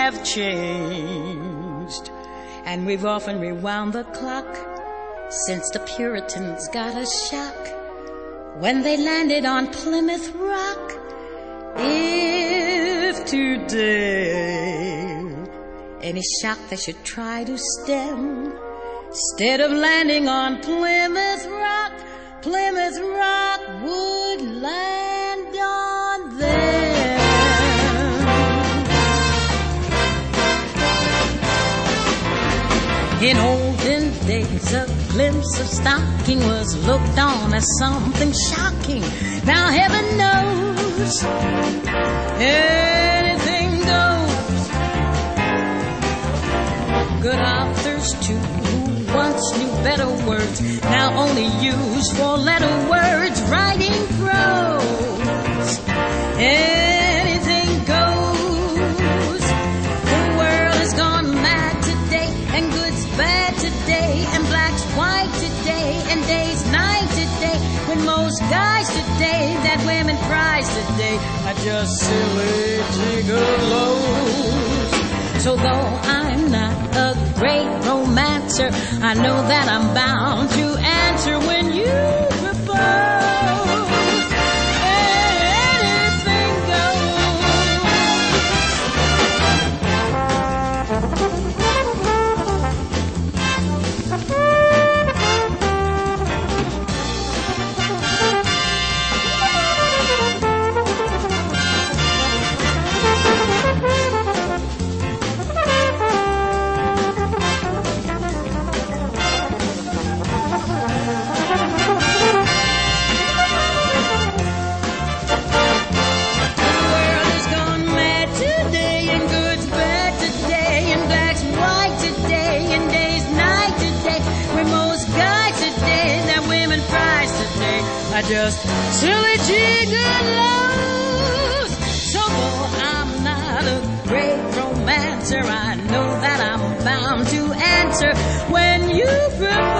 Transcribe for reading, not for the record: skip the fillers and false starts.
have changed, and we've often rewound the clock since the Puritans got a shock when they landed on Plymouth Rock. If today any shock they should try to stem, instead of landing on Plymouth Rock would land on them. In olden days, a glimpse of stocking was looked on as something shocking. Now heaven knows anything goes. Good authors too, who once knew better words, now only use four-letter words. Writing prose, anything goes. The world has gone mad today, and good's bad today, and black's white today, and day's night today. When most guys today that women prize today are just silly gigolos. So though I'm not a great romancer, I know that I'm bound to answer when you propose. Anything just silly gigolos. So though I'm not a great romancer, I know that I'm bound to answer when you propose.